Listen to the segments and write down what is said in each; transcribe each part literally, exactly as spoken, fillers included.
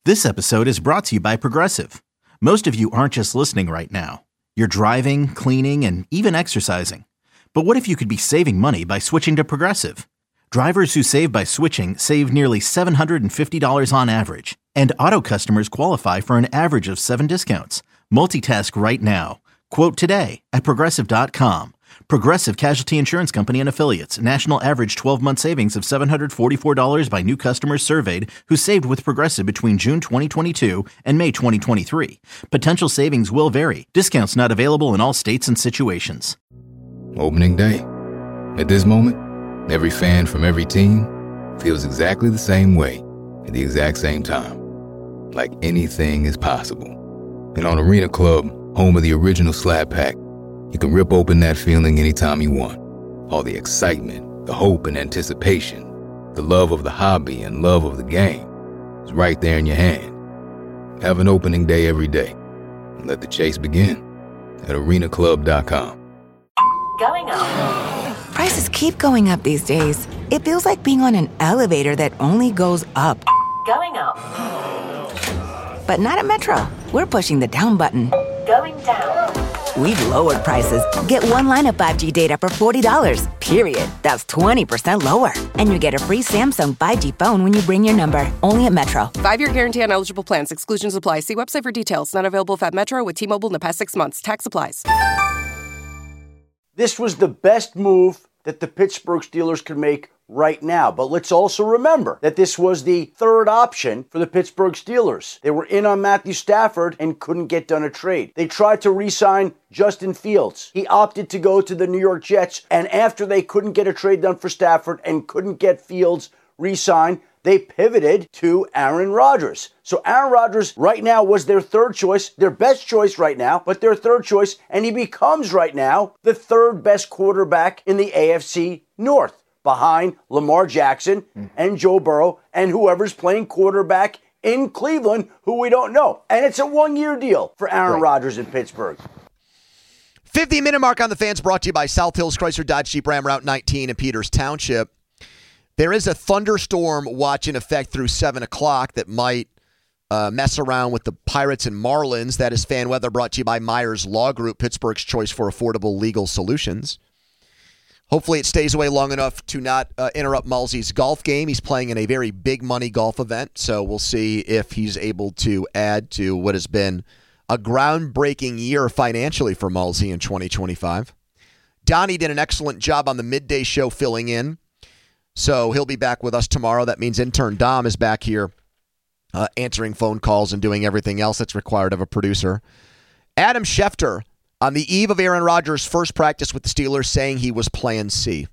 This episode is brought to you by Progressive. Most of you aren't just listening right now. You're driving, cleaning, and even exercising. But what if you could be saving money by switching to Progressive? Drivers who save by switching save nearly seven hundred fifty dollars on average. And auto customers qualify for an average of seven discounts. Multitask right now. Quote today at Progressive dot com. Progressive Casualty Insurance Company and Affiliates. National average twelve-month savings of seven hundred forty-four dollars by new customers surveyed who saved with Progressive between June twenty twenty-two and May twenty twenty-three. Potential savings will vary. Discounts not available in all states and situations. Opening day. At this moment, every fan from every team feels exactly the same way at the exact same time. Like anything is possible. And on Arena Club, home of the original Slap Pack, you can rip open that feeling anytime you want. All the excitement, the hope and anticipation, the love of the hobby and love of the game is right there in your hand. Have an opening day every day and let the chase begin at arena club dot com. Going up. Prices keep going up these days. It feels like being on an elevator that only goes up. Going up. But not at Metro. We're pushing the down button. Going down. We've lowered prices. Get one line of five G data for forty dollars, period. That's twenty percent lower. And you get a free Samsung five G phone when you bring your number. Only at Metro. Five-year guarantee on eligible plans. Exclusions apply. See website for details. Not available at Metro with T-Mobile in the past six months. Tax applies. This was the best move that the Pittsburgh Steelers could make right now. But let's also remember that this was the third option for the Pittsburgh Steelers. They were in on Matthew Stafford and couldn't get done a trade. They tried to re-sign Justin Fields. He opted to go to the New York Jets, and after they couldn't get a trade done for Stafford and couldn't get Fields re-signed, they pivoted to Aaron Rodgers. So Aaron Rodgers right now was their third choice, their best choice right now, but their third choice, and he becomes right now the third best quarterback in the A F C North, behind Lamar Jackson and Joe Burrow and whoever's playing quarterback in Cleveland, who we don't know. And it's a one-year deal for Aaron right. Rodgers in Pittsburgh. fifty-minute mark on the Fans brought to you by South Hills Chrysler Dodge Jeep Ram Route nineteen in Peters Township. There is a thunderstorm watch in effect through seven o'clock that might uh, mess around with the Pirates and Marlins. That is fan weather brought to you by Myers Law Group, Pittsburgh's choice for affordable legal solutions. Hopefully it stays away long enough to not uh, interrupt Mulsey's golf game. He's playing in a very big money golf event, so we'll see if he's able to add to what has been a groundbreaking year financially for Mulsey in twenty twenty-five. Donnie did an excellent job on the midday show filling in. So he'll be back with us tomorrow. That means intern Dom is back here uh, answering phone calls and doing everything else that's required of a producer. Adam Schefter, on the eve of Aaron Rodgers' first practice with the Steelers, saying he was Plan C.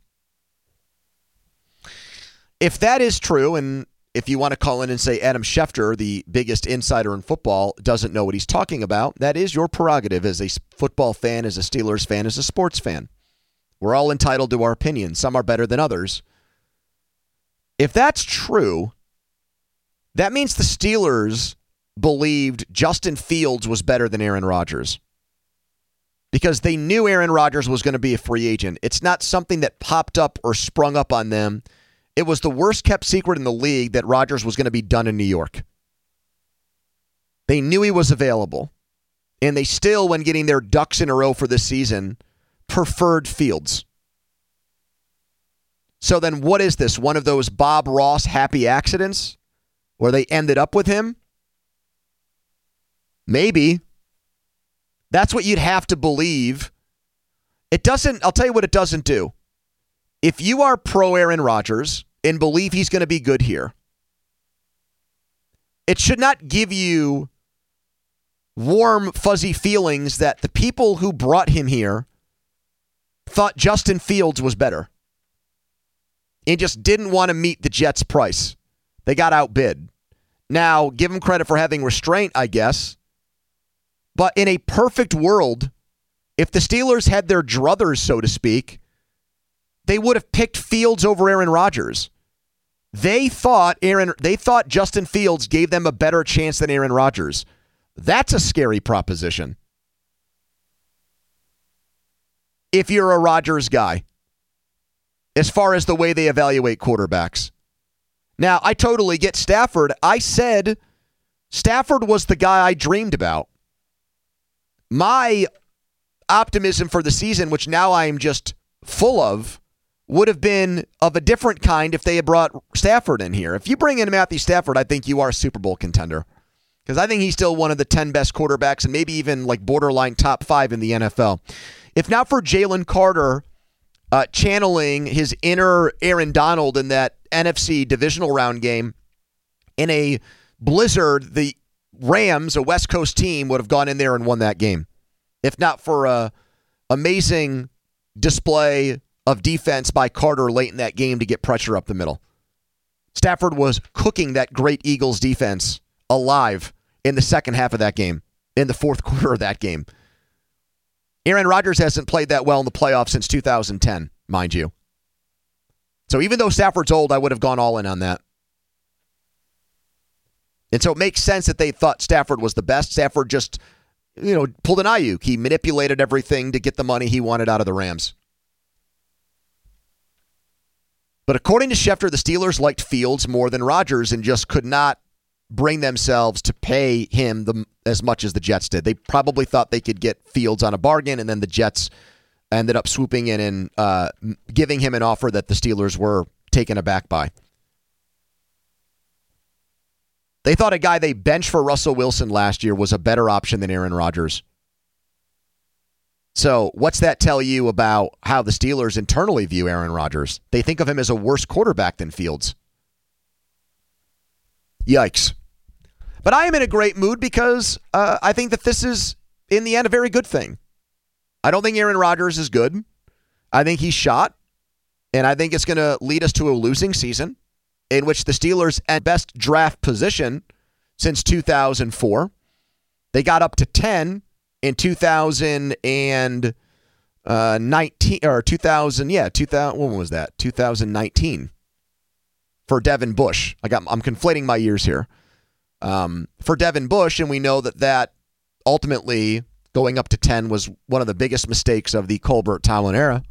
If that is true, and if you want to call in and say Adam Schefter, the biggest insider in football, doesn't know what he's talking about, that is your prerogative as a football fan, as a Steelers fan, as a sports fan. We're all entitled to our opinions. Some are better than others. If that's true, that means the Steelers believed Justin Fields was better than Aaron Rodgers because they knew Aaron Rodgers was going to be a free agent. It's not something that popped up or sprung up on them. It was the worst-kept secret in the league that Rodgers was going to be done in New York. They knew he was available, and they still, when getting their ducks in a row for this season, preferred Fields. So then what is this? One of those Bob Ross happy accidents where they ended up with him? Maybe. That's what you'd have to believe. It doesn't, I'll tell you what it doesn't do. If you are pro Aaron Rodgers and believe he's going to be good here, it should not give you warm, fuzzy feelings that the people who brought him here thought Justin Fields was better and just didn't want to meet the Jets' price. They got outbid. Now, give him credit for having restraint, I guess. But in a perfect world, if the Steelers had their druthers, so to speak, they would have picked Fields over Aaron Rodgers. They thought Aaron, they thought Justin Fields gave them a better chance than Aaron Rodgers. That's a scary proposition. If you're a Rodgers guy, as far as the way they evaluate quarterbacks. Now, I totally get Stafford. I said Stafford was the guy I dreamed about. My optimism for the season, which now I am just full of, would have been of a different kind if they had brought Stafford in here. If you bring in Matthew Stafford, I think you are a Super Bowl contender. Because I think he's still one of the ten best quarterbacks and maybe even like borderline top five in the N F L. If not for Jalen Carter uh, channeling his inner Aaron Donald in that N F C divisional round game in a blizzard, the Rams, a West Coast team, would have gone in there and won that game. If not for a amazing display of defense by Carter late in that game to get pressure up the middle. Stafford was cooking that great Eagles defense alive in the second half of that game, in the fourth quarter of that game. Aaron Rodgers hasn't played that well in the playoffs since two thousand ten, mind you. So even though Stafford's old, I would have gone all in on that. And so it makes sense that they thought Stafford was the best. Stafford just, you know, pulled an Ayuk. He manipulated everything to get the money he wanted out of the Rams. But according to Schefter, the Steelers liked Fields more than Rodgers and just could not bring themselves to pay him the, as much as the Jets did. They probably thought they could get Fields on a bargain, and then the Jets ended up swooping in and uh, giving him an offer that the Steelers were taken aback by. They thought a guy they benched for Russell Wilson last year was a better option than Aaron Rodgers. So what's that tell you about how the Steelers internally view Aaron Rodgers? They think of him as a worse quarterback than Fields. Yikes. But I am in a great mood because uh, I think that this is, in the end, a very good thing. I don't think Aaron Rodgers is good. I think he's shot. And I think it's going to lead us to a losing season in which the Steelers at best draft position since two thousand four. They got up to ten in two thousand nineteen or two thousand, yeah, two thousand, when was that? two thousand nineteen for Devin Bush. I got, I'm conflating my years here. Um, for Devin Bush, and we know that that ultimately going up to ten was one of the biggest mistakes of the Colbert Tomlin era.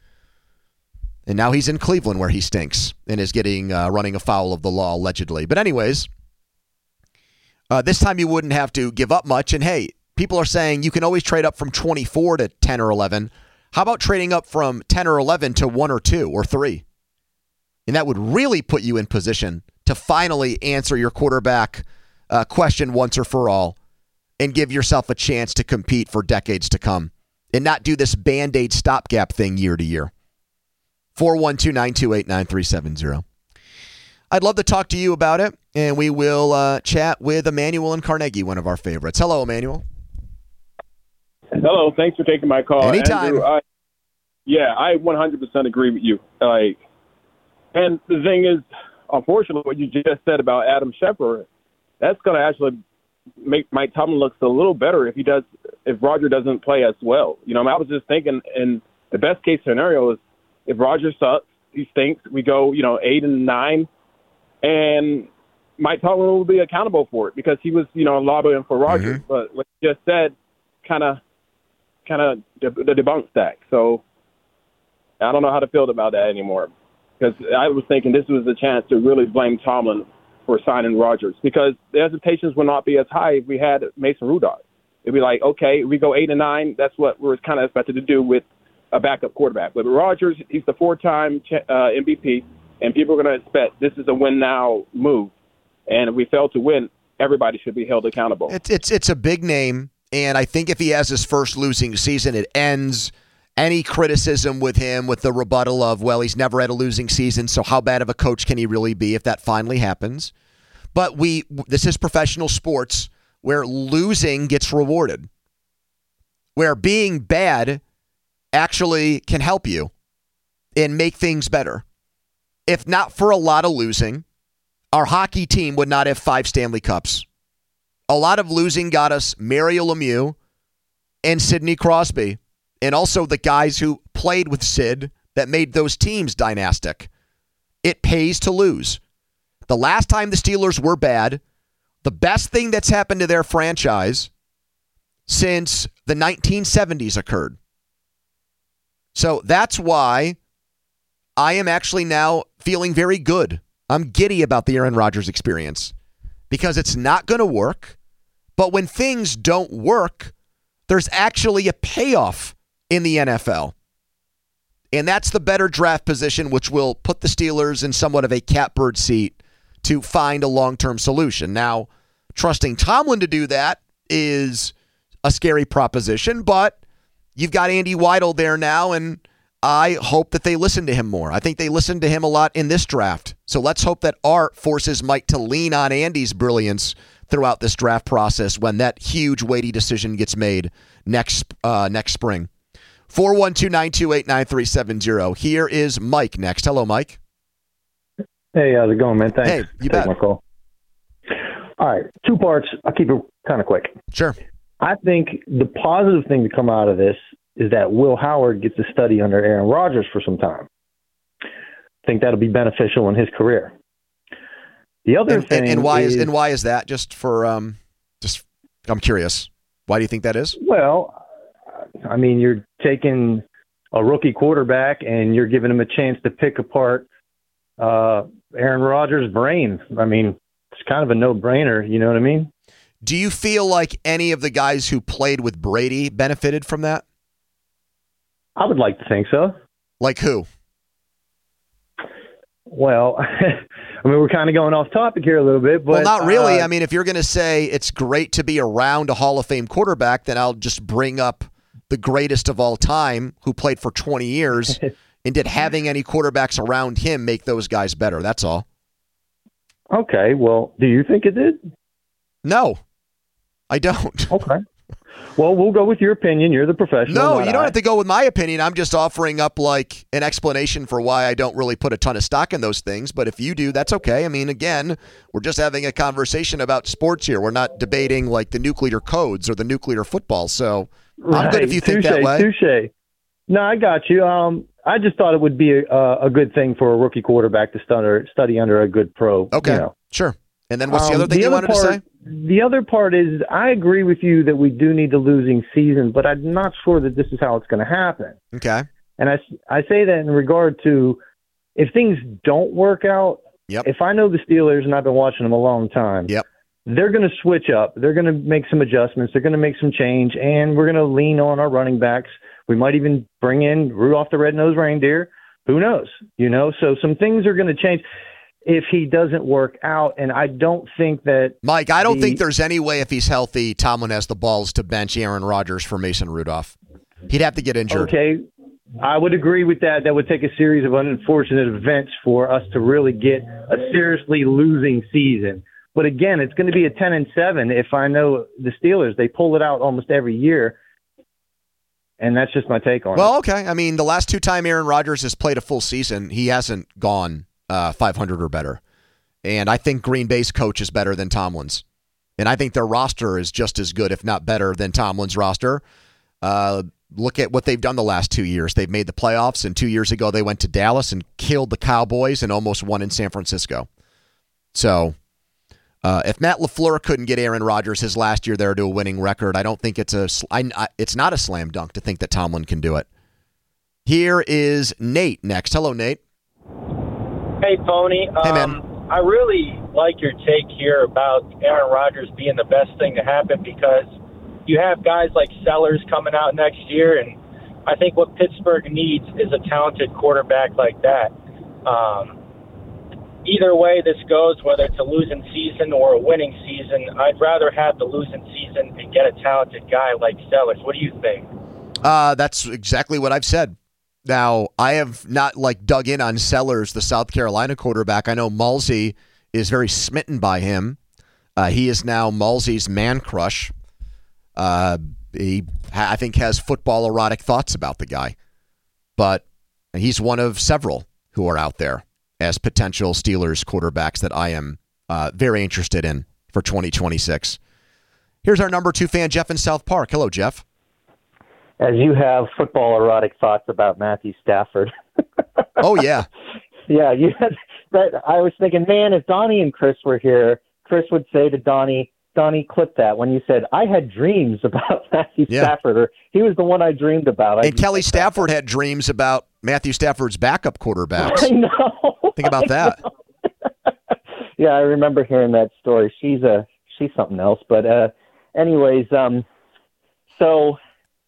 And now he's in Cleveland where he stinks and is getting uh, running afoul of the law, allegedly. But anyways, uh, this time you wouldn't have to give up much. And hey, people are saying you can always trade up from twenty-four to ten or eleven. How about trading up from ten or eleven to one or two or three? And that would really put you in position to finally answer your quarterback uh, question once or for all and give yourself a chance to compete for decades to come and not do this Band-Aid stopgap thing year to year. four one two, nine two eight, nine three seven zero. I'd love to talk to you about it, and we will uh, chat with Emmanuel in Carnegie, one of our favorites. Hello, Emmanuel. Hello, thanks for taking my call. Anytime. Andrew, I, yeah, I one hundred percent agree with you. Like, and the thing is, unfortunately, what you just said about Adam Schefter, that's going to actually make Mike Tomlin look a little better if he does, if Roger doesn't play as well. You know, I, mean, I was just thinking, in the best case scenario is if Roger sucks, he stinks, we go, you know, eight and nine, and Mike Tomlin will be accountable for it because he was, you know, lobbying for Roger. Mm-hmm. But what you just said kind of, kind of the debunk stack. So I don't know how to feel about that anymore because I was thinking this was a chance to really blame Tomlin for signing Rodgers because the hesitations would not be as high if we had Mason Rudolph. It'd be like, okay, we go eight and nine. That's what we're kind of expected to do with a backup quarterback. But Rodgers, he's the four-time uh, M V P, and people are going to expect this is a win-now move. And if we fail to win, everybody should be held accountable. It's it's it's a big name, and I think if he has his first losing season, it ends any criticism with him with the rebuttal of, well, he's never had a losing season, so how bad of a coach can he really be if that finally happens? But we this is professional sports where losing gets rewarded, where being bad actually can help you and make things better. If not for a lot of losing, our hockey team would not have five Stanley Cups. A lot of losing got us Mario Lemieux and Sidney Crosby, and also the guys who played with Sid that made those teams dynastic. It pays to lose. The last time the Steelers were bad, the best thing that's happened to their franchise since the nineteen seventies occurred. So that's why I am actually now feeling very good. I'm giddy about the Aaron Rodgers experience because it's not going to work. But when things don't work, there's actually a payoff in the N F L. And that's the better draft position, which will put the Steelers in somewhat of a catbird seat to find a long-term solution. Now, trusting Tomlin to do that is a scary proposition, but you've got Andy Weidel there now, and I hope that they listen to him more. I think they listened to him a lot in this draft. So let's hope that Art forces Mike to lean on Andy's brilliance throughout this draft process when that huge, weighty decision gets made next uh, next spring. four one two, nine two eight, nine three seven zero. Here is Mike next. Hello, Mike. Hey, how's it going, man? Thanks. Hey, you for bet. taking my call. All right, two parts. I'll keep it kind of quick. Sure. I think the positive thing to come out of this is that Will Howard gets to study under Aaron Rodgers for some time. I think that'll be beneficial in his career. The other and, thing and, and why is, is, and why is that? Just for um, just I'm curious. Why do you think that is? Well, I mean, you're taking a rookie quarterback and you're giving him a chance to pick apart uh, Aaron Rodgers' brain. I mean, it's kind of a no-brainer. You know what I mean? Do you feel like any of the guys who played with Brady benefited from that? I would like to think so. Like who? Well, I mean, we're kind of going off topic here a little bit, but well, not really. Uh, I mean, if you're going to say it's great to be around a Hall of Fame quarterback, then I'll just bring up the greatest of all time who played for twenty years, and did having any quarterbacks around him make those guys better? That's all. Okay. Well, do you think it did? No, I don't. Okay. Well, we'll go with your opinion. You're the professional. No, you don't I. have to go with my opinion. I'm just offering up like an explanation for why I don't really put a ton of stock in those things. But if you do, that's okay. I mean, again, we're just having a conversation about sports here. We're not debating like the nuclear codes or the nuclear football. So Right. I'm good if you think touche, that way. Touche. No, I got you. Um, I just thought it would be a, a good thing for a rookie quarterback to study, study under a good pro. Okay, You know. sure. And then what's the Um, other thing the you other wanted part, to say? The other part is I agree with you that we do need the losing season, but I'm not sure that this is how it's going to happen. Okay. And I, I say that in regard to if things don't work out, Yep. if I know the Steelers and I've been watching them a long time, Yep. they're going to switch up. They're going to make some adjustments. They're going to make some change, and we're going to lean on our running backs. We might even bring in Rudolph the Red-Nosed Reindeer. Who knows? You know, so some things are going to change if he doesn't work out, and I don't think that Mike, I don't the, think there's any way if he's healthy, Tomlin has the balls to bench Aaron Rodgers for Mason Rudolph. He'd have to get injured. Okay, I would agree with that. That would take a series of unfortunate events for us to really get a seriously losing season. But again, it's going to be a ten and seven if I know the Steelers. They pull it out almost every year, and that's just my take on Well, it. okay. I mean, the last two time Aaron Rodgers has played a full season, he hasn't gone uh, five hundred or better. And I think Green Bay's coach is better than Tomlin's. And I think their roster is just as good, if not better, than Tomlin's roster. Uh, look at what they've done the last two years. They've made the playoffs, and two years ago they went to Dallas and killed the Cowboys and almost won in San Francisco. So uh, if Matt LaFleur couldn't get Aaron Rodgers his last year there to a winning record, I don't think it's a I, I, it's not a slam dunk to think that Tomlin can do it. Here is Nate next. Hello, Nate. Hey, Tony. Hey, man. Um, I really like your take here about Aaron Rodgers being the best thing to happen because you have guys like Sellers coming out next year, and I think what Pittsburgh needs is a talented quarterback like that. Um, either way this goes, whether it's a losing season or a winning season, I'd rather have the losing season and get a talented guy like Sellers. What do you think? Uh, that's exactly what I've said. Now, I have not like dug in on Sellers, the South Carolina quarterback. I know Malsey is very smitten by him. Uh, he is now Malsey's man crush. Uh, he, I think, has football erotic thoughts about the guy. But he's one of several who are out there as potential Steelers quarterbacks that I am uh, very interested in for twenty twenty-six. Here's our number two fan, Jeff in South Park. Hello, Jeff. As you have football erotic thoughts about Matthew Stafford. Oh, yeah. Yeah, you had that. I was thinking, man, if Donnie and Chris were here, Chris would say to Donnie, Donnie, clip that when you said, I had dreams about Matthew Yeah. Stafford, or he was the one I dreamed about. I And Kelly Stafford had dreams about Matthew Stafford's backup quarterbacks. I know. Think about I that. know. yeah, I remember hearing that story. She's a she's something else. But uh, anyways, um, so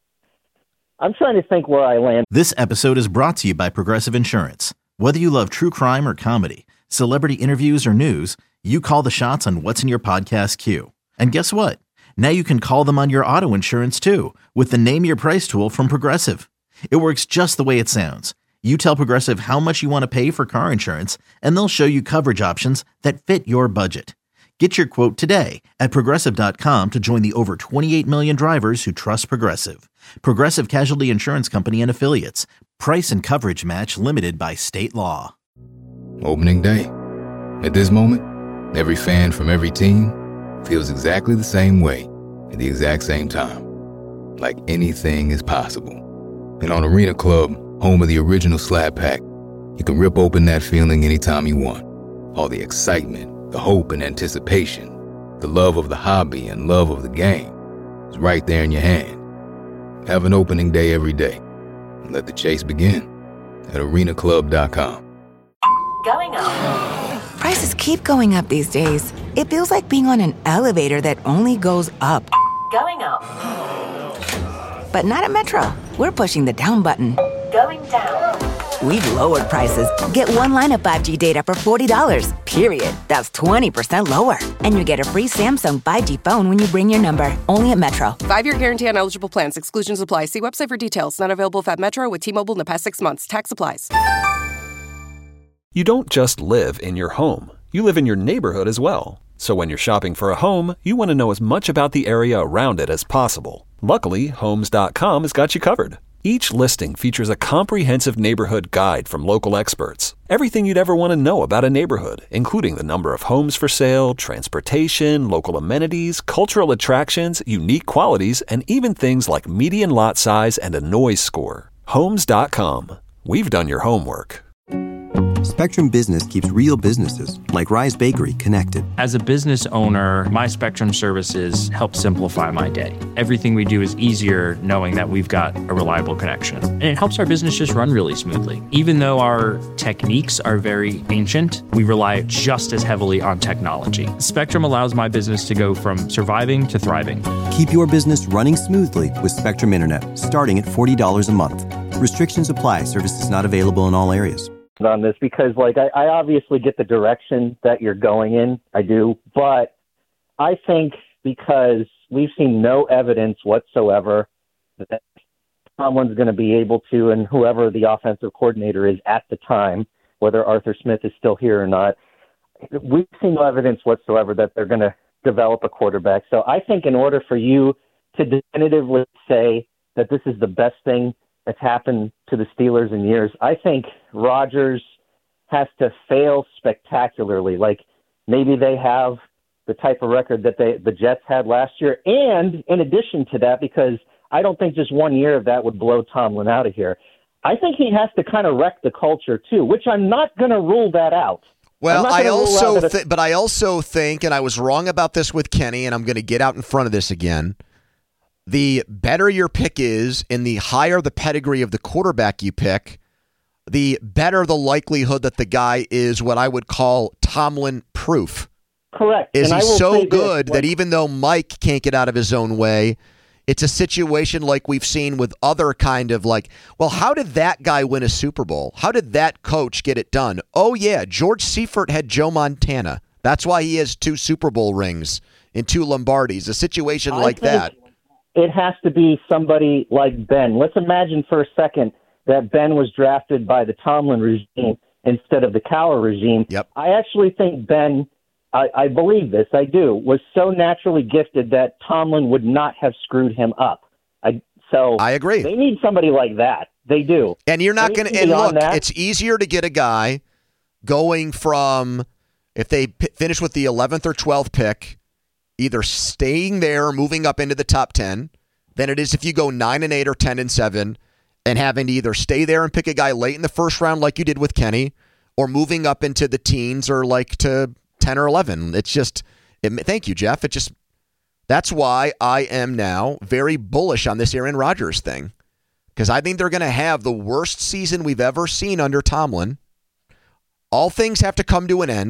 I'm trying to think where I land. This episode is brought to you by Progressive Insurance. Whether you love true crime or comedy, celebrity interviews or news, you call the shots on what's in your podcast queue. And guess what? Now you can call them on your auto insurance too with the Name Your Price tool from Progressive. It works just the way it sounds. You tell Progressive how much you want to pay for car insurance, and they'll show you coverage options that fit your budget. Get your quote today at Progressive dot com to join the over twenty-eight million drivers who trust Progressive. Progressive Casualty Insurance Company and Affiliates. Price and coverage match limited by state law. Opening day. At this moment, every fan from every team feels exactly the same way at the exact same time. Like anything is possible. And on Arena Club, home of the original Slap Pack, you can rip open that feeling anytime you want. All the excitement, the hope and anticipation, the love of the hobby and love of the game is right there in your hand. Have an opening day every day and let the chase begin at arena club dot com. Going up. Prices keep going up these days. It feels like being on an elevator that only goes up. Going up. But not at Metro. We're pushing the down button. Going down. We've lowered prices. Get one line of five G data for forty dollars, period. That's twenty percent lower. And you get a free Samsung five G phone when you bring your number. Only at Metro. Five-year guarantee on eligible plans. Exclusions apply. See website for details. Not available if at Metro with T-Mobile in the past six months. Tax applies. You don't just live in your home. You live in your neighborhood as well. So when you're shopping for a home, you want to know as much about the area around it as possible. Luckily, Homes dot com has got you covered. Each listing features a comprehensive neighborhood guide from local experts. Everything you'd ever want to know about a neighborhood, including the number of homes for sale, transportation, local amenities, cultural attractions, unique qualities, and even things like median lot size and a noise score. Homes dot com. We've done your homework. Spectrum Business keeps real businesses, like Rise Bakery, connected. As a business owner, my Spectrum services help simplify my day. Everything we do is easier knowing that we've got a reliable connection. And it helps our business just run really smoothly. Even though our techniques are very ancient, we rely just as heavily on technology. Spectrum allows my business to go from surviving to thriving. Keep your business running smoothly with Spectrum Internet, starting at forty dollars a month. Restrictions apply. Services not available in all areas. On this because, like, I, I obviously get the direction that you're going in. I do. But I think because we've seen no evidence whatsoever that someone's going to be able to, and whoever the offensive coordinator is at the time, whether Arthur Smith is still here or not, we've seen no evidence whatsoever that they're going to develop a quarterback. So I think in order for you to definitively say that this is the best thing that's happened to the Steelers in years, I think Rodgers has to fail spectacularly. Like maybe they have the type of record that they the Jets had last year. And in addition to that, because I don't think just one year of that would blow Tomlin out of here, I think he has to kind of wreck the culture too, which I'm not going to rule that out. Well, I also, th- but I also think, and I was wrong about this with Kenny, and I'm going to get out in front of this again. The better your pick is and the higher the pedigree of the quarterback you pick, the better the likelihood that the guy is what I would call Tomlin proof. Correct. Is and he so good this, that even though Mike can't get out of his own way, it's a situation like we've seen with other kind of like, well, how did that guy win a Super Bowl? How did that coach get it done? Oh, yeah, George Seifert had Joe Montana. That's why he has two Super Bowl rings and two Lombardis, a situation I like that. It has to be somebody like Ben. Let's imagine for a second that Ben was drafted by the Tomlin regime instead of the Cowher regime. Yep. I actually think Ben, I, I believe this, I do, was so naturally gifted that Tomlin would not have screwed him up. I, so I agree. They need somebody like that. They do. And you're not going to, and look, that, it's easier to get a guy going from, if they p- finish with the eleventh or twelfth pick, either staying there or moving up into the top ten, than it is if you go nine and eight or ten and seven and having to either stay there and pick a guy late in the first round like you did with Kenny, or moving up into the teens or like to ten or eleven. It's just, it, thank you, Jeff. It just, that's why I am now very bullish on this Aaron Rodgers thing, because I think they're going to have the worst season we've ever seen under Tomlin. All things have to come to an end.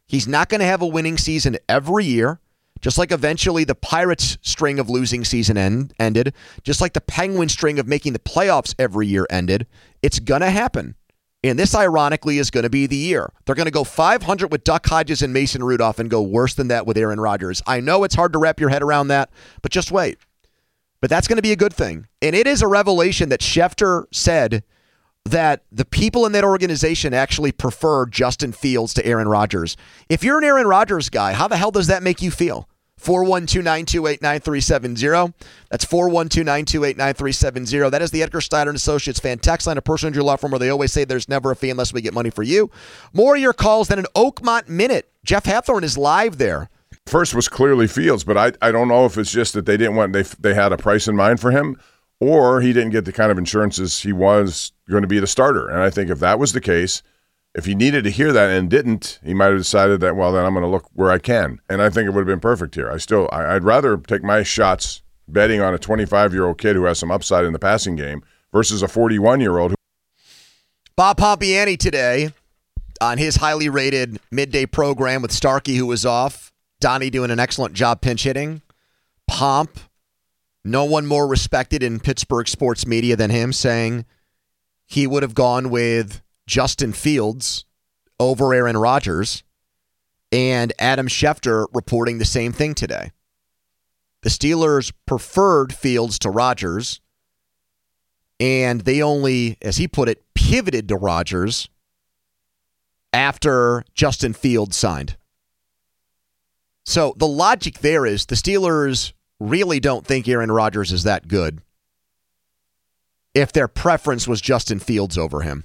He's not going to have a winning season every year, just like eventually the Pirates' string of losing season end, ended, just like the Penguins' string of making the playoffs every year ended. It's going to happen. And this, ironically, is going to be the year. They're going to go five hundred with Duck Hodges and Mason Rudolph and go worse than that with Aaron Rodgers. I know it's hard to wrap your head around that, but just wait. But that's going to be a good thing. And it is a revelation that Schefter said that the people in that organization actually prefer Justin Fields to Aaron Rodgers. If you're an Aaron Rodgers guy, how the hell does that make you feel? four one two, nine two eight, nine three seven zero. That's four one two, nine two eight, nine three seven zero. That is the Edgar Steiner and Associates fan text line, a personal injury law firm where they always say there's never a fee unless we get money for you. More of your calls than an Oakmont Minute. Jeff Hathorn is live there. First was clearly Fields, but I I don't know if it's just that they didn't want they they had a price in mind for him, or he didn't get the kind of insurances he was going to be the starter. And I think if that was the case, if he needed to hear that and didn't, he might have decided that, well, then I'm going to look where I can. And I think it would have been perfect here. I still, I, I'd rather take my shots betting on a twenty-five-year-old kid who has some upside in the passing game versus a forty-one-year-old. Who- Bob Pompiani today on his highly rated midday program with Starkey, who was off. Donnie doing an excellent job pinch hitting. Pomp, no one more respected in Pittsburgh sports media than him, saying he would have gone with Justin Fields over Aaron Rodgers, and Adam Schefter reporting the same thing today. The Steelers preferred Fields to Rodgers, and they only, as he put it, pivoted to Rodgers after Justin Fields signed. So the logic there is the Steelers really don't think Aaron Rodgers is that good if their preference was Justin Fields over him.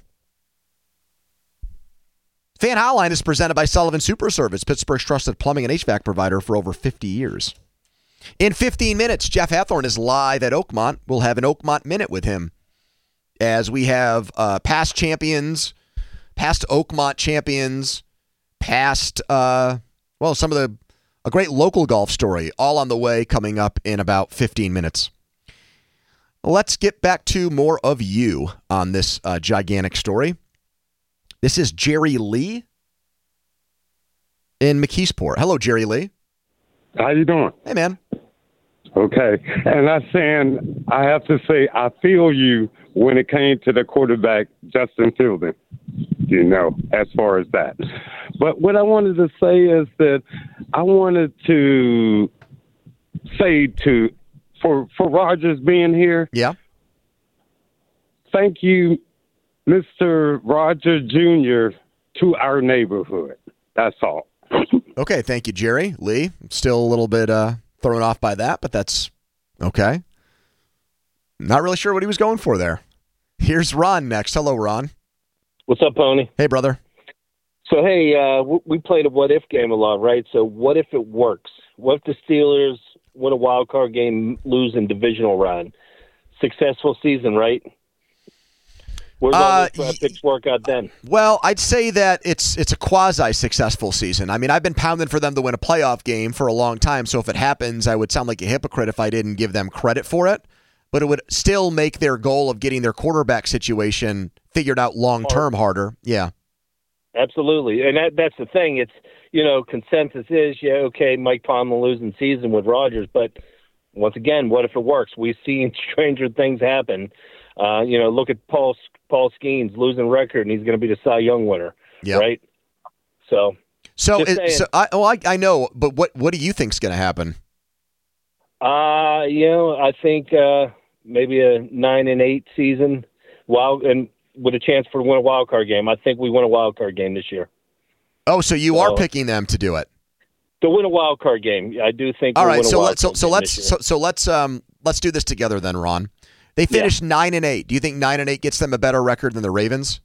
Fan Hotline is presented by Sullivan Super Service, Pittsburgh's trusted plumbing and H V A C provider for over fifty years. In fifteen minutes, Jeff Hathorn is live at Oakmont. We'll have an Oakmont Minute with him as we have uh, past champions, past Oakmont champions, past, uh, well, some of the, a great local golf story, all on the way coming up in about fifteen minutes. Let's get back to more of you on this uh, gigantic story. This is Jerry Lee in McKeesport. Hello, Jerry Lee. How you doing? Hey, man. Okay. And I'm saying, I have to say, I feel you when it came to the quarterback, Justin Fielding, you know, as far as that. But what I wanted to say is that I wanted to say to, for, for Rodgers being here. Yeah. Thank you, Mister Roger Junior, to our neighborhood. That's all. Okay, thank you, Jerry. Lee, still a little bit uh, thrown off by that, but that's okay. Not really sure what he was going for there. Here's Ron next. Hello, Ron. What's up, Pony? Hey, brother. So, hey, uh, we played a what-if game a lot, right? So what if it works? What if the Steelers win a wild card game, lose in divisional round? Successful season, right? Where's all Uh, those picks work out then? Well, I'd say that it's it's a quasi-successful season. I mean, I've been pounding for them to win a playoff game for a long time, so if it happens, I would sound like a hypocrite if I didn't give them credit for it. But it would still make their goal of getting their quarterback situation figured out long-term harder. Yeah. Absolutely. And that that's the thing. It's, you know, consensus is, yeah, okay, Mike Tomlin losing season with Rodgers, but once again, what if it works? We've seen stranger things happen. Uh, you know, look at Paul Paul Skeens losing record, and he's going to be the Cy Young winner, yep. right? So, so, just it, so I, well, I, I know, but what what do you think's going to happen? Uh, you know, I think uh, maybe a nine and eight season, wild, and with a chance for to win a wild card game. I think we win a wild card game this year. Oh, so you so, are picking them to do it? To win a wild card game, I do think. All we'll right, win a so wild let's so, card so game let's this so, year. so let's um let's do this together then, Ron. They finished yeah. nine and eight. Do you think nine and eight gets them a better record than the Ravens?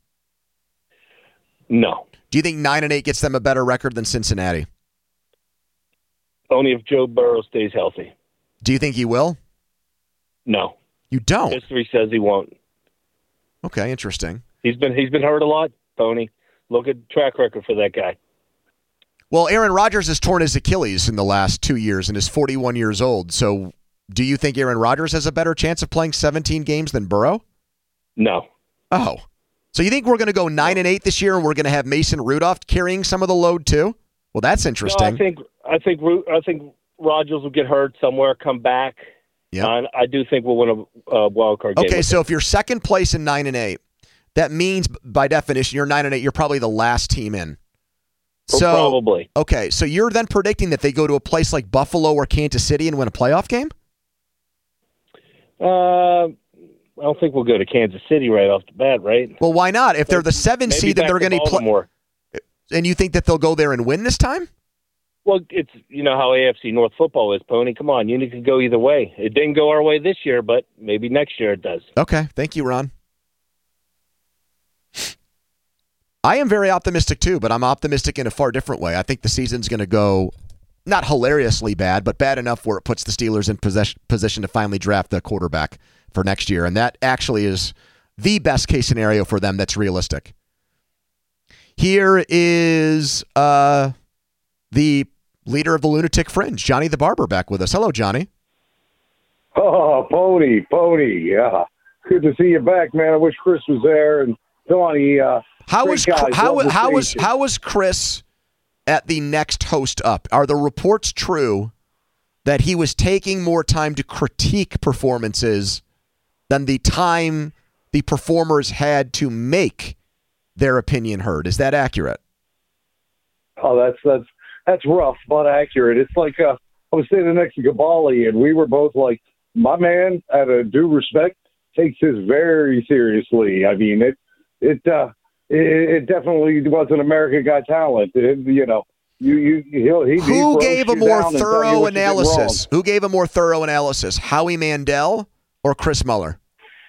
No. Do you think nine and eight gets them a better record than Cincinnati? Only if Joe Burrow stays healthy. Do you think he will? No. You don't? History says he won't. Okay, interesting. He's been he's been hurt a lot, Tony. Look at track record for that guy. Well, Aaron Rodgers has torn his Achilles in the last two years and is forty-one years old. So do you think Aaron Rodgers has a better chance of playing seventeen games than Burrow? No. Oh. So you think we're going to go nine and eight this year and we're going to have Mason Rudolph carrying some of the load too? Well, that's interesting. No, I think I think I think Rodgers will get hurt somewhere, come back. Yeah, uh, I do think we'll win a uh, wild card game. Okay, so if you're second place in nine and eight, that means by definition you're nine and eight. You're probably the last team in. Oh, So probably. Okay, so you're then predicting that they go to a place like Buffalo or Kansas City and win a playoff game? Uh, I don't think we'll go to Kansas City right off the bat, right? Well, why not? If they're the seven Maybe seed, then back they're to going to play. Baltimore. And you think that they'll go there and win this time? Well, it's you know how A F C North football is, Pony. Come on, you can go either way. It didn't go our way this year, but maybe next year it does. Okay, thank you, Ron. I am very optimistic too, but I'm optimistic in a far different way. I think the season's going to go not hilariously bad, but bad enough where it puts the Steelers in possession, position to finally draft the quarterback for next year. And that actually is the best case scenario for them that's realistic. Here is uh, the leader of the Lunatic Fringe, Johnny the Barber, back with us. Hello, Johnny. Oh, Pony, Pony. Yeah. Good to see you back, man. I wish Chris was there. And Tony, uh, How was guys. how Love the how was station. how was Chris at the next host up? Are the reports true that he was taking more time to critique performances than the time the performers had to make their opinion heard? Is that accurate? Oh, that's that's that's rough, but accurate. It's like uh, I was standing next to Gabali, and we were both like, "My man, out of due respect, takes this very seriously." I mean, it it uh, it, it definitely wasn't American Got Talent. It, you know, you you he'll, he Who he gave a roast you more down and tell you thorough what you did analysis? Who gave a more thorough analysis? Howie Mandel or Chris Muller?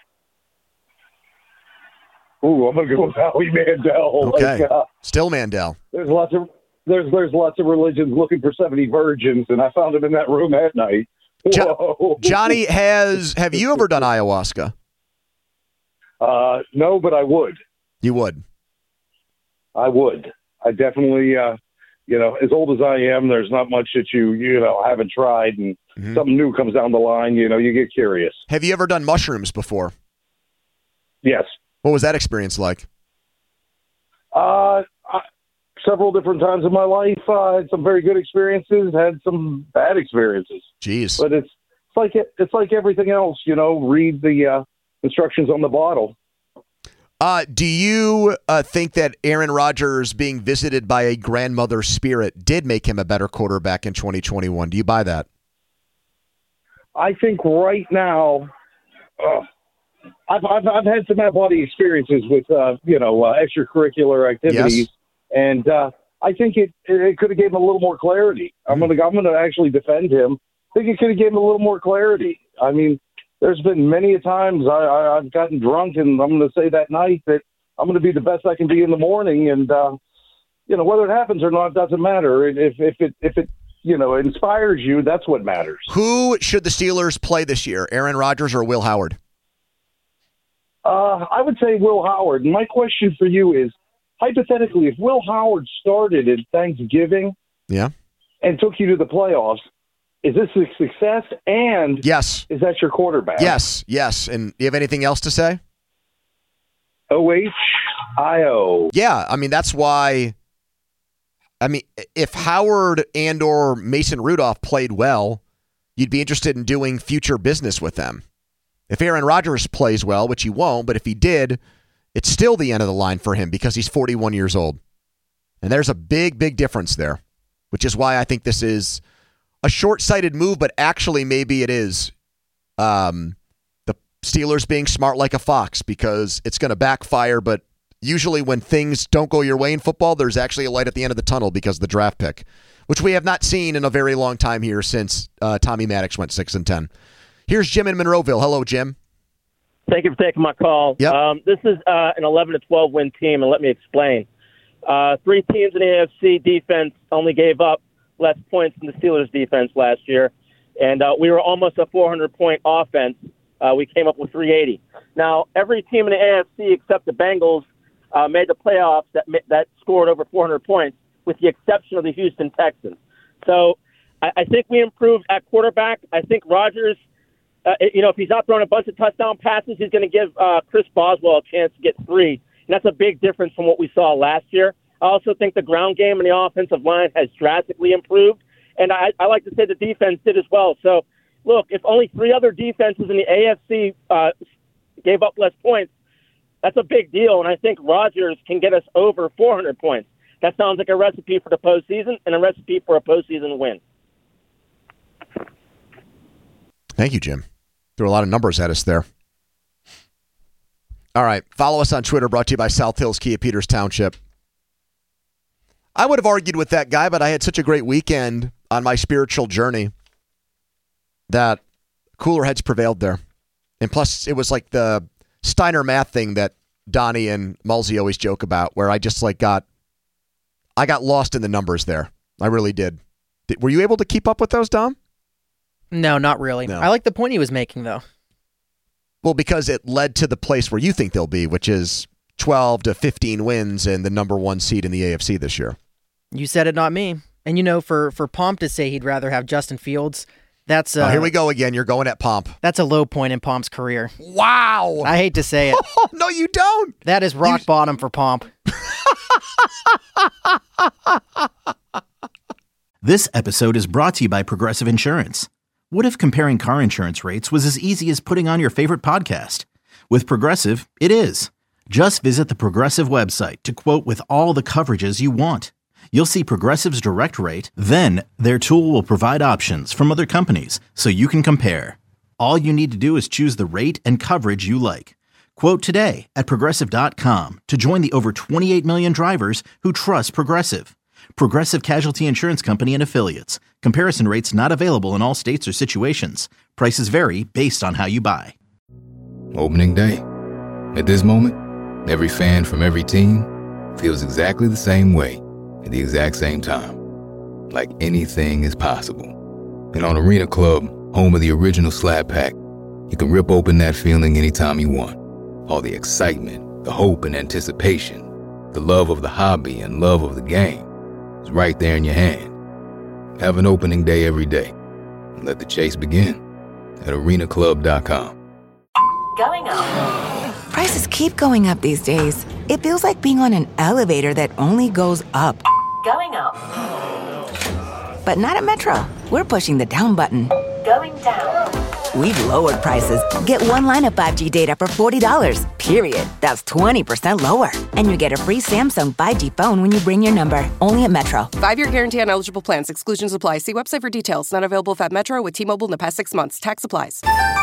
wrong. Ooh, I'm gonna go with Howie Mandel. Okay, Like, uh, still Mandel. there's lots of there's there's lots of religions looking for seventy virgins, and I found him in that room at night. Whoa. Johnny, has have you ever done ayahuasca? Uh, no, but I would. You would. I would. I definitely, uh, you know, as old as I am, there's not much that you, you know, haven't tried, and Mm-hmm. something new comes down the line, you know, you get curious. Have you ever done mushrooms before? Yes. What was that experience like? Uh, I, several different times in my life, uh, I had some very good experiences, had some bad experiences. Jeez. But it's, it's like it, it's like everything else, you know, read the uh, instructions on the bottle. Uh, do you uh, think that Aaron Rodgers being visited by a grandmother spirit did make him a better quarterback in twenty twenty-one? Do you buy that? I think right now, uh, I've, I've I've had some out-of-body experiences with uh, you know uh, extracurricular activities, Yes. and uh, I think it it could have given him a little more clarity. I'm gonna I'm gonna actually defend him. I think it could have given him a little more clarity. I mean, there's been many a times I, I I've gotten drunk, and I'm gonna say that night that I'm gonna be the best I can be in the morning, and uh, you know whether it happens or not doesn't matter. If if it if it you know inspires you, that's what matters. Who should the Steelers play this year, Aaron Rodgers or Will Howard? Uh, I would say Will Howard. And my question for you is, hypothetically, if Will Howard started at Thanksgiving Yeah. and took you to the playoffs, is this a success? And yes, is that your quarterback? Yes, yes. And you have anything else to say? O H I O. Yeah, I mean, that's why. I mean, if Howard and or Mason Rudolph played well, you'd be interested in doing future business with them. If Aaron Rodgers plays well, which he won't, but if he did, it's still the end of the line for him because he's forty-one years old. And there's a big, big difference there, which is why I think this is a short-sighted move, but actually maybe it is um, the Steelers being smart like a fox because it's going to backfire, but usually when things don't go your way in football, there's actually a light at the end of the tunnel because of the draft pick, which we have not seen in a very long time here since uh, Tommy Maddox went six and ten. Here's Jim in Monroeville. Hello, Jim. Thank you for taking my call. Yep. Um, this is uh, an eleven to twelve win team, and let me explain. Uh, three teams in the A F C defense only gave up less points than the Steelers defense last year, and uh, we were almost a four hundred point offense. Uh, we came up with three eighty. Now, every team in the A F C except the Bengals uh, made the playoffs that that scored over four hundred points, with the exception of the Houston Texans. So I, I think we improved at quarterback. I think Rodgers, uh, you know, if he's not throwing a bunch of touchdown passes, he's going to give uh, Chris Boswell a chance to get three. And that's a big difference from what we saw last year. I also think the ground game and the offensive line has drastically improved. And I, I like to say the defense did as well. So, look, if only three other defenses in the A F C uh, gave up less points, that's a big deal. And I think Rodgers can get us over four hundred points. That sounds like a recipe for the postseason and a recipe for a postseason win. Thank you, Jim. Threw a lot of numbers at us there. All right. Follow us on Twitter, brought to you by South Hills Kia Peters Township. I would have argued with that guy, but I had such a great weekend on my spiritual journey that cooler heads prevailed there. And plus, it was like the Steiner math thing that Donnie and Mulsey always joke about, where I just like got, I got lost in the numbers there. I really did. did were you able to keep up with those, Dom? No, not really. No. I like the point he was making, though. Well, because it led to the place where you think they'll be, which is twelve to fifteen wins and the number one seed in the A F C this year. You said it, not me. And, you know, for, for Pomp to say he'd rather have Justin Fields, that's... Uh, oh, here we go again. You're going at Pomp. That's a low point in Pomp's career. Wow. I hate to say it. No, you don't. That is rock you... bottom for Pomp. This episode is brought to you by Progressive Insurance. What if comparing car insurance rates was as easy as putting on your favorite podcast? With Progressive, it is. Just visit the Progressive website to quote with all the coverages you want. You'll see Progressive's direct rate, then their tool will provide options from other companies so you can compare. All you need to do is choose the rate and coverage you like. Quote today at Progressive dot com to join the over twenty-eight million drivers who trust Progressive. Progressive Casualty Insurance Company and Affiliates. Comparison rates not available in all states or situations. Prices vary based on how you buy. Opening day. At this moment, every fan from every team feels exactly the same way at the exact same time. Like anything is possible. And on Arena Club, home of the original Slab Pack, you can rip open that feeling anytime you want. All the excitement, the hope and anticipation, the love of the hobby and love of the game is right there in your hand. Have an opening day every day. And let the chase begin at arena club dot com. Going up. Prices keep going up these days. It feels like being on an elevator that only goes up. Going up. But not at Metro. We're pushing the down button. Going down. We've lowered prices. Get one line of five G data for forty dollars, period. That's twenty percent lower. And you get a free Samsung five G phone when you bring your number. Only at Metro. Five-year guarantee on eligible plans. Exclusions apply. See website for details. Not available if at Metro with T-Mobile in the past six months. Tax applies.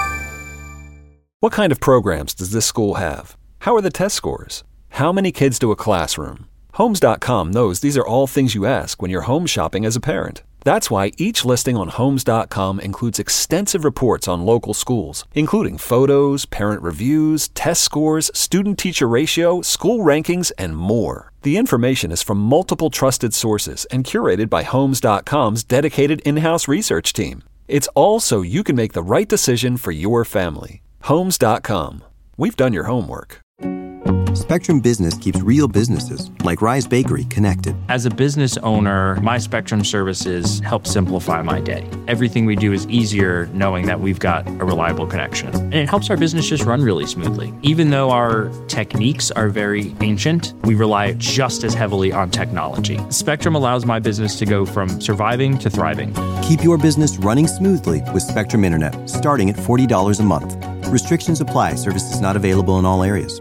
What kind of programs does this school have? How are the test scores? How many kids do a classroom? Homes dot com knows these are all things you ask when you're home shopping as a parent. That's why each listing on Homes dot com includes extensive reports on local schools, including photos, parent reviews, test scores, student-teacher ratio, school rankings, and more. The information is from multiple trusted sources and curated by Homes dot com's dedicated in-house research team. It's all so you can make the right decision for your family. Homes dot com. We've done your homework. Spectrum Business keeps real businesses, like Rise Bakery, connected. As a business owner, my Spectrum services help simplify my day. Everything we do is easier knowing that we've got a reliable connection. And it helps our business just run really smoothly. Even though our techniques are very ancient, we rely just as heavily on technology. Spectrum allows my business to go from surviving to thriving. Keep your business running smoothly with Spectrum Internet, starting at forty dollars a month. Restrictions apply. Services not available in all areas.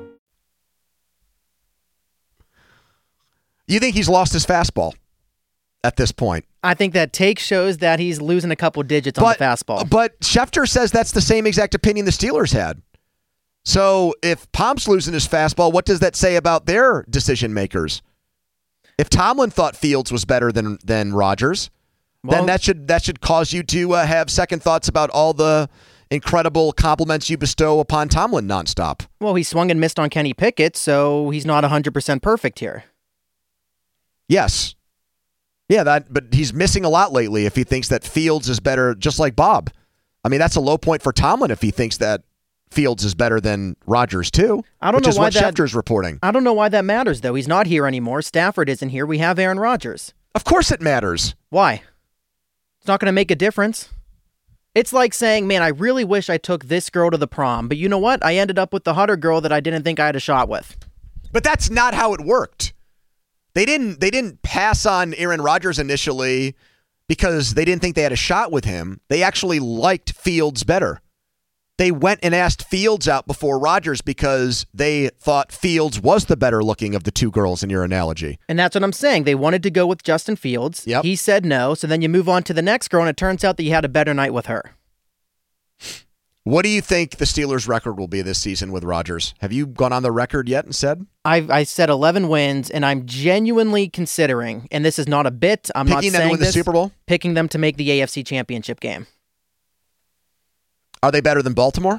You think he's lost his fastball at this point? I think that take shows that he's losing a couple digits on but, the fastball. But Schefter says that's the same exact opinion the Steelers had. So if Pomp's losing his fastball, what does that say about their decision makers? If Tomlin thought Fields was better than than Rodgers, well, then that should that should cause you to uh, have second thoughts about all the incredible compliments you bestow upon Tomlin nonstop. Well, he swung and missed on Kenny Pickett, so he's not one hundred percent perfect here. Yes. Yeah, that. But he's missing a lot lately if he thinks that Fields is better, just like Bob. I mean, that's a low point for Tomlin if he thinks that Fields is better than Rodgers, too. I don't which know is why what that, Schefter's reporting. I don't know why that matters, though. He's not here anymore. Stafford isn't here. We have Aaron Rodgers. Of course it matters. Why? It's not going to make a difference. It's like saying, man, I really wish I took this girl to the prom, but you know what? I ended up with the hotter girl that I didn't think I had a shot with. But that's not how it worked. They didn't they didn't pass on Aaron Rodgers initially because they didn't think they had a shot with him. They actually liked Fields better. They went and asked Fields out before Rodgers because they thought Fields was the better looking of the two girls in your analogy. And that's what I'm saying. They wanted to go with Justin Fields. Yep. He said no. So then you move on to the next girl, and it turns out that you had a better night with her. What do you think the Steelers' record will be this season with Rodgers? Have you gone on the record yet and said? I I said eleven wins, and I'm genuinely considering, and this is not a bit, I'm picking not saying them to win this, the Super Bowl? Picking them to make the A F C Championship game. Are they better than Baltimore?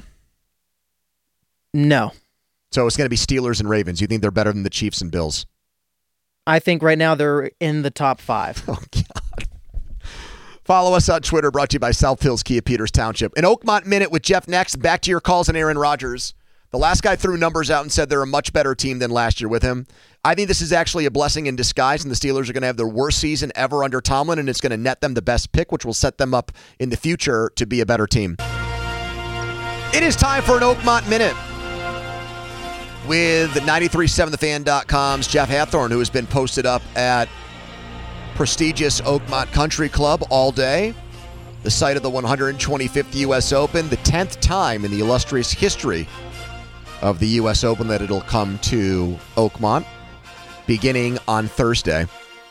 No. So it's going to be Steelers and Ravens. You think they're better than the Chiefs and Bills? I think right now they're in the top five. Oh, God. Follow us on Twitter, brought to you by South Hills Kia Peters Township. An Oakmont Minute with Jeff next. Back to your calls on Aaron Rodgers. The last guy threw numbers out and said they're a much better team than last year with him. I think this is actually a blessing in disguise, and the Steelers are going to have their worst season ever under Tomlin, and it's going to net them the best pick, which will set them up in the future to be a better team. It is time for an Oakmont Minute with ninety-three point seven the fan dot com's Jeff Hathorn, who has been posted up at prestigious Oakmont Country Club all day, the site of the one hundred twenty-fifth U S Open, the tenth time in the illustrious history of the U S Open that it'll come to Oakmont, beginning on Thursday.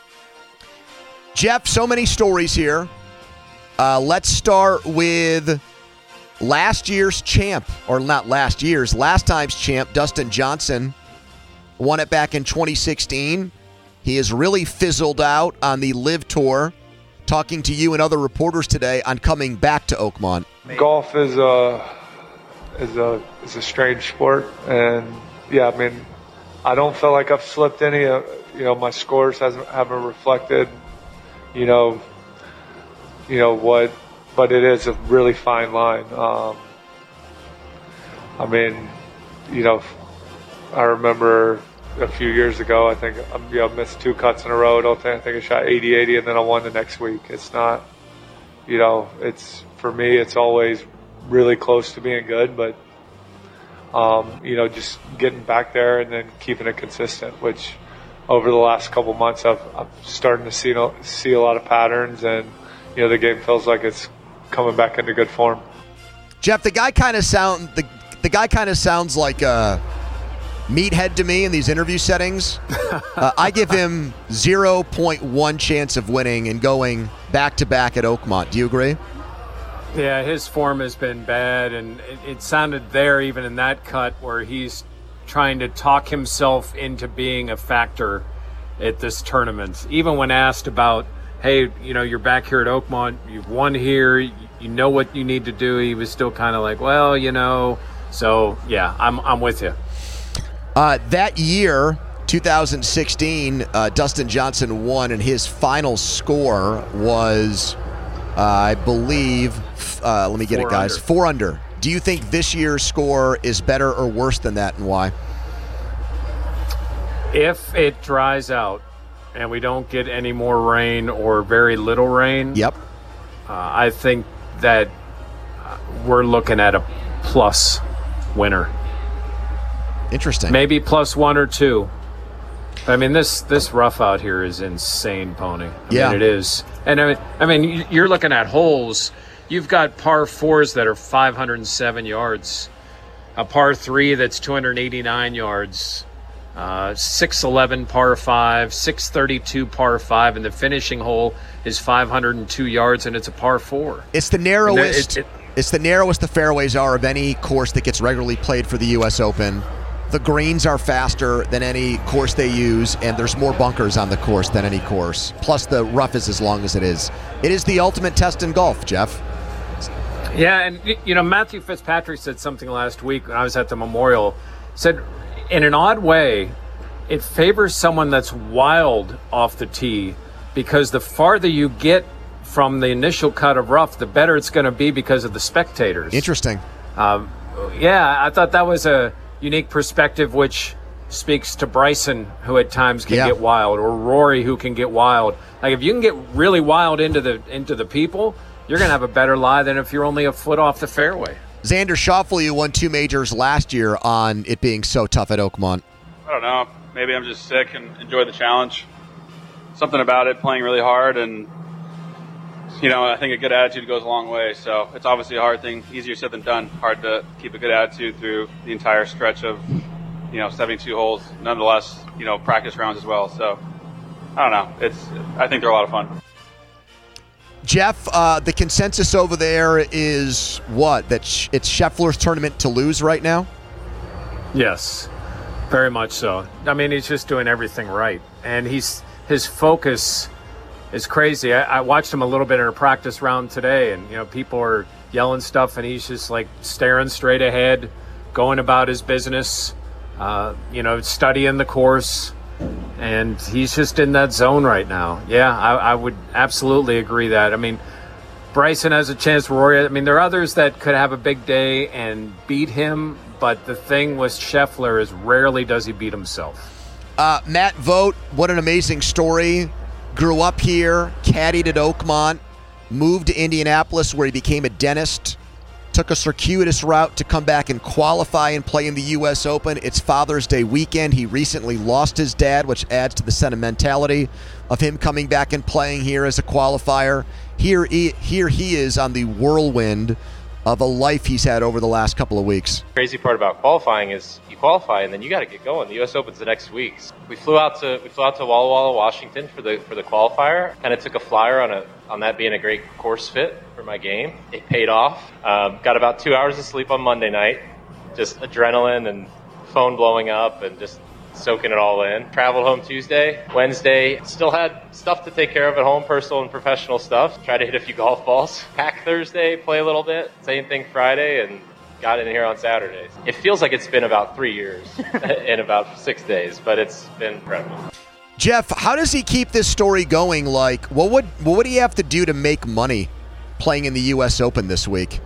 Jeff, so many stories here. Uh, let's start with last year's champ, or not last year's, last time's champ, Dustin Johnson, won it back in twenty sixteen. He has really fizzled out on the Live Tour, talking to you and other reporters today on coming back to Oakmont. Golf is a is a is a strange sport, and yeah, I mean, I don't feel like I've slipped any. Uh, you know, my scores hasn't haven't reflected, you know, you know what, but it is a really fine line. Um, I mean, you know, I remember a few years ago, I think I you know, missed two cuts in a row. I don't think I think I shot eighty eighty, and then I won the next week. It's not, you know, it's for me, it's always really close to being good, but um, you know, just getting back there and then keeping it consistent. Which over the last couple months, I've I'm starting to see see a lot of patterns, and you know, the game feels like it's coming back into good form. Jeff, the guy kind of sound the the guy kind of sounds like a meathead to me in these interview settings. uh, I give him zero point one chance of winning and going back-to-back at Oakmont. Do you agree? Yeah, his form has been bad, and it, it sounded there even in that cut where he's trying to talk himself into being a factor at this tournament. Even when asked about, hey, you know, you're back here at Oakmont, you've won here, you, you know what you need to do, he was still kind of like, well, you know. So, yeah, I'm I'm with you. Uh, that year, two thousand sixteen, uh, Dustin Johnson won, and his final score was, uh, I believe, uh, let me get Four it, guys, under. four under. Do you think this year's score is better or worse than that, and why? If it dries out and we don't get any more rain or very little rain, yep, uh, I think that we're looking at a plus winner. Interesting. Maybe plus one or two. I mean, this this rough out here is insane, Pony. I Yeah. mean, it is. And I mean, I mean, you're looking at holes. You've got par fours that are five hundred seven yards, a par three that's two hundred eighty-nine yards, uh, six eleven par five, six thirty-two par five, and the finishing hole is five hundred two yards, and it's a par four. It's the And narrowest. it- it- it's the narrowest the fairways are of any course that gets regularly played for the U S Open. The greens are faster than any course they use, and there's more bunkers on the course than any course. Plus, the rough is as long as it is. It is the ultimate test in golf, Jeff. Yeah, and y- you know, Matthew Fitzpatrick said something last week when I was at the Memorial. Said, in an odd way, it favors someone that's wild off the tee, because the farther you get from the initial cut of rough, the better it's going to be because of the spectators. Interesting. Um, yeah, I thought that was a unique perspective, which speaks to Bryson, who at times can Yeah. get wild, or Rory, who can get wild. Like, if you can get really wild into the into the people, you're going to have a better lie than if you're only a foot off the fairway. Xander Schauffele won two majors last year on it being so tough at Oakmont. I don't know. Maybe I'm just sick and enjoy the challenge. something about it, playing really hard, and you know, I think a good attitude goes a long way. So it's obviously a hard thing, easier said than done. Hard to keep a good attitude through the entire stretch of, you know, seventy-two holes. Nonetheless, you know, practice rounds as well. So I don't know. It's I think they're a lot of fun. Jeff, uh, the consensus over there is what? That sh- it's Scheffler's tournament to lose right now? Yes, very much so. I mean, he's just doing everything right. And he's his focus is crazy. I, I watched him a little bit in a practice round today, and, you know, people are yelling stuff, and he's just, like, staring straight ahead, going about his business, uh, you know, studying the course. And he's just in that zone right now. Yeah, I, I would absolutely agree that. I mean, Bryson has a chance for Rory. I mean, there are others that could have a big day and beat him, but the thing with Scheffler is rarely does he beat himself. Uh, Matt Vogt, what an amazing story. Grew up here, caddied at Oakmont, moved to Indianapolis where he became a dentist, took a circuitous route to come back and qualify and play in the U S Open. It's Father's Day weekend. He recently lost his dad, which adds to the sentimentality of him coming back and playing here as a qualifier. Here he, here he is on the whirlwind of a life he's had over the last couple of weeks. Crazy part about qualifying is you qualify and then you got to get going. The U S Open's the next week. We flew out to we flew out to Walla Walla, Washington for the for the qualifier. Kind of took a flyer on a on that being a great course fit for my game. It paid off. Um, got about two hours of sleep on Monday night. Just adrenaline and phone blowing up and just soaking it all in. Traveled home Tuesday. Wednesday, still had stuff to take care of at home, personal and professional stuff. Tried to hit a few golf balls. Pack Thursday, play a little bit. Same thing Friday, and got in here on Saturdays. It feels like it's been about three years in about six days, but it's been incredible. Jeff, how does he keep this story going? Like, what would what would he have to do to make money playing in the U S Open this week?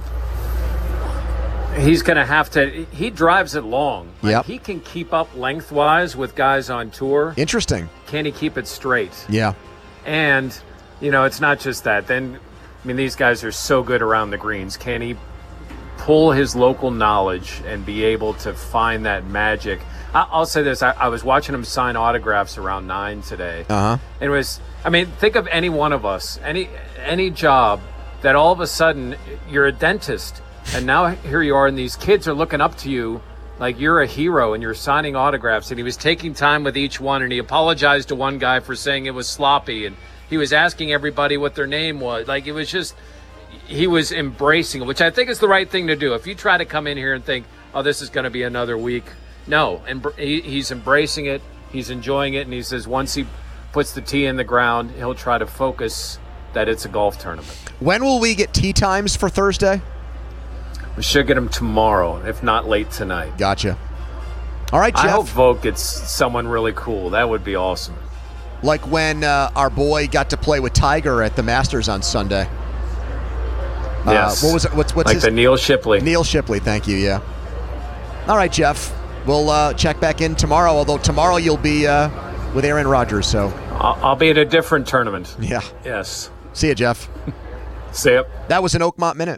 He's going to have to – he drives it long. Like, yep. He can keep up lengthwise with guys on tour. Interesting. Can he keep it straight? Yeah. And, you know, it's not just that. Then, I mean, these guys are so good around the greens. Can he pull his local knowledge and be able to find that magic? I, I'll say this. I, I was watching him sign autographs around nine today. Uh-huh. It was – I mean, think of any one of us, any any job that all of a sudden you're a dentist. And now here you are, and these kids are looking up to you like you're a hero, and you're signing autographs. And he was taking time with each one, and he apologized to one guy for saying it was sloppy, and he was asking everybody what their name was. Like, it was just, he was embracing it, which I think is the right thing to do. If you try to come in here and think, oh, this is going to be another week, no. And he, he's embracing it, he's enjoying it, and he says once he puts the tee in the ground, he'll try to focus that it's a golf tournament. When will we get tee times for Thursday? We should get him tomorrow, if not late tonight. Gotcha. All right, Jeff. I hope Vogt gets someone really cool. That would be awesome. Like when uh, our boy got to play with Tiger at the Masters on Sunday. Yes. Uh, what was it? What's, what's like his? the Neil Shipley. Neil Shipley, thank you, yeah. All right, Jeff. We'll uh, check back in tomorrow, although tomorrow you'll be uh, with Aaron Rodgers. So I'll, I'll be at a different tournament. Yeah. Yes. See you, Jeff. See ya. That was an Oakmont Minute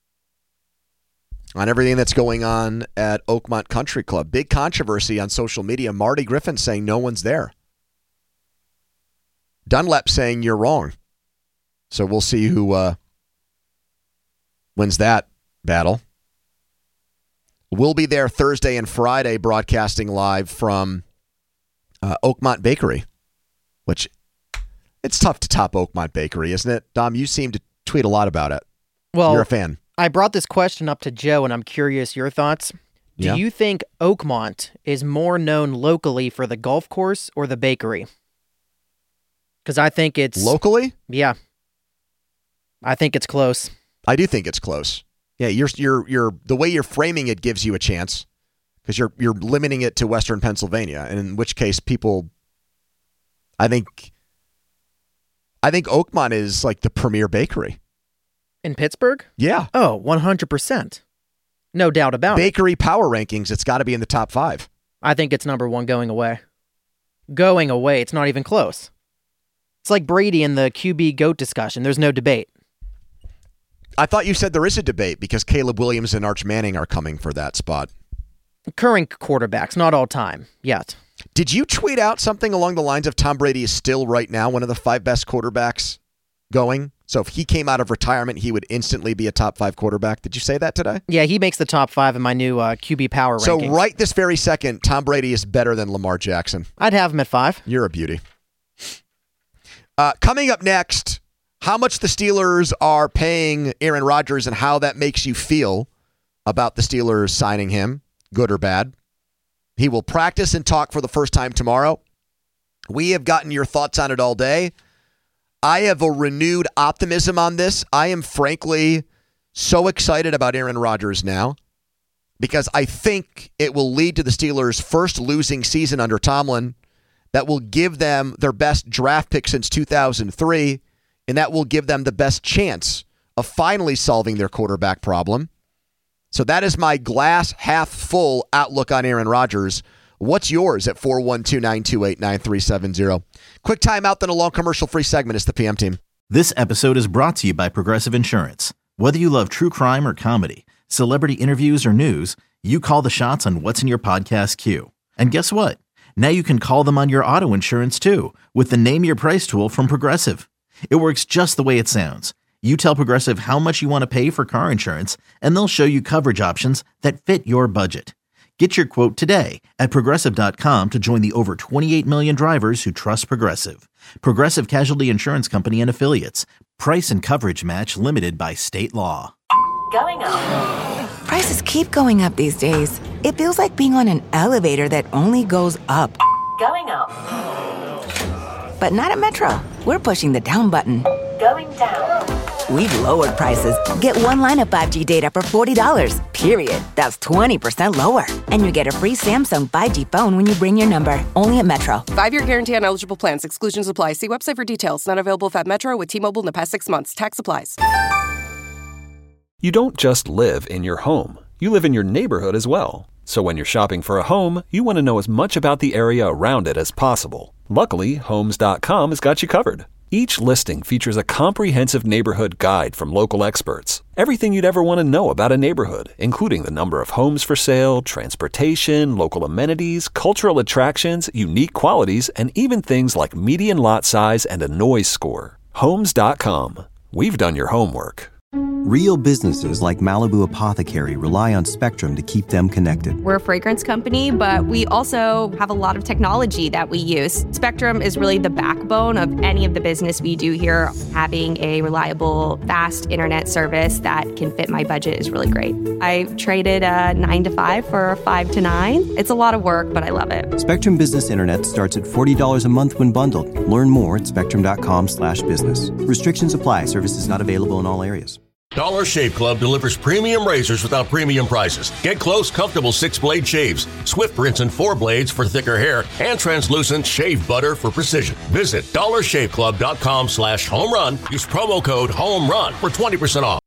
on everything that's going on at Oakmont Country Club. Big controversy on social media. Marty Griffin saying no one's there. Dunlap saying you're wrong. So we'll see who uh, wins that battle. We'll be there Thursday and Friday broadcasting live from uh, Oakmont Bakery, which it's tough to top Oakmont Bakery, isn't it? Dom, you seem to tweet a lot about it. Well, you're a fan. I brought this question up to Joe, and I'm curious your thoughts. Do Yeah. you think Oakmont is more known locally for the golf course or the bakery? Because I think it's... Locally? Yeah. I think it's close. I do think it's close. Yeah, you're you're you're the way you're framing it gives you a chance because you're you're limiting it to Western Pennsylvania, and in which case people, I think, I think Oakmont is like the premier bakery. In Pittsburgh? Yeah. Oh, one hundred percent. No doubt about it. Bakery power rankings, it's got to be in the top five. I think it's number one going away. Going away, it's not even close. It's like Brady in the Q B GOAT discussion. There's no debate. I thought you said there is a debate because Caleb Williams and Arch Manning are coming for that spot. Current quarterbacks, not all time, yet. Did you tweet out something along the lines of Tom Brady is still right now one of the five best quarterbacks going? So if he came out of retirement, he would instantly be a top five quarterback. Did you say that today? Yeah, he makes the top five in my new uh, Q B power So rankings. right this very second, Tom Brady is better than Lamar Jackson. I'd have him at five. You're a beauty. Uh, coming up next, how much the Steelers are paying Aaron Rodgers and how that makes you feel about the Steelers signing him, good or bad. He will practice and talk for the first time tomorrow. We have gotten your thoughts on it all day. I have a renewed optimism on this. I am frankly so excited about Aaron Rodgers now because I think it will lead to the Steelers' first losing season under Tomlin. That will give them their best draft pick since two thousand three, and that will give them the best chance of finally solving their quarterback problem. So that is my glass half full outlook on Aaron Rodgers. What's yours at four one two, nine two eight, nine three seven zero? Quick timeout, then a long commercial-free segment. It's the P M Team. This episode is brought to you by Progressive Insurance. Whether you love true crime or comedy, celebrity interviews or news, you call the shots on what's in your podcast queue. And guess what? Now you can call them on your auto insurance too with the Name Your Price tool from Progressive. It works just the way it sounds. You tell Progressive how much you want to pay for car insurance, and they'll show you coverage options that fit your budget. Get your quote today at Progressive dot com to join the over twenty-eight million drivers who trust Progressive. Progressive Casualty Insurance Company and Affiliates. Price and coverage match limited by state law. Going up. Prices keep going up these days. It feels like being on an elevator that only goes up. Going up. But not at Metro. We're pushing the down button. Going down. We've lowered prices. Get one line of five G data for forty dollars, period. That's twenty percent lower. And you get a free Samsung five G phone when you bring your number. Only at Metro. Five-year guarantee on eligible plans. Exclusions apply. See website for details. Not available at Metro with T-Mobile in the past six months. Tax applies. You don't just live in your home. You live in your neighborhood as well. So when you're shopping for a home, you want to know as much about the area around it as possible. Luckily, Homes dot com has got you covered. Each listing features a comprehensive neighborhood guide from local experts. Everything you'd ever want to know about a neighborhood, including the number of homes for sale, transportation, local amenities, cultural attractions, unique qualities, and even things like median lot size and a noise score. Homes dot com. We've done your homework. Real businesses like Malibu Apothecary rely on Spectrum to keep them connected. We're a fragrance company, but we also have a lot of technology that we use. Spectrum is really the backbone of any of the business we do here. Having a reliable, fast internet service that can fit my budget is really great. I traded a nine to five for a five to nine. It's a lot of work, but I love it. Spectrum Business Internet starts at forty dollars a month when bundled. Learn more at spectrum.com slash business. Restrictions apply. Services not available in all areas. Dollar Shave Club delivers premium razors without premium prices. Get close, comfortable six-blade shaves, swift rinse and four blades for thicker hair, and translucent shave butter for precision. Visit dollar shave club dot com slash home run. Use promo code HOME RUN for twenty percent off.